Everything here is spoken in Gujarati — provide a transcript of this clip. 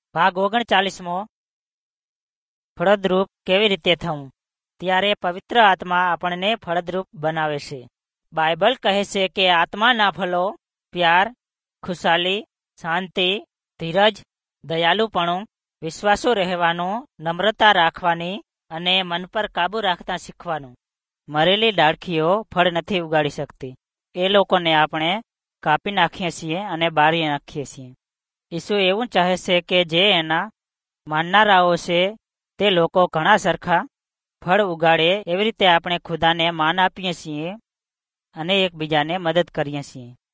ભાગ 39મો ફળદ્રુપ કેવી રીતે થવું। ત્યારે પવિત્ર આત્મા આપણને ફળદ્રુપ બનાવે છે। બાઇબલ કહે છે કે આત્માના ફળો પ્યાર, ખુશાલી, શાંતિ, ધીરજ, દયાલુપણું, વિશ્વાસુ રહેવાનું, નમ્રતા રાખવાની અને મન પર કાબુ રાખતા શીખવાનું। મરેલી ડાળખીઓ ફળ નથી ઉગાડી શકતી, એ લોકોને આપણે કાપી નાખીએ છીએ અને બાળી નાખીએ છીએ। ઈસુ એવું ચાહે છે કે જે એના માનનારાઓ છે તે લોકો ઘણા સરખા ફળ ઉગાડે। એવી રીતે આપણે ખુદાને માન આપીએ છીએ અને એકબીજાને મદદ કરીએ છીએ।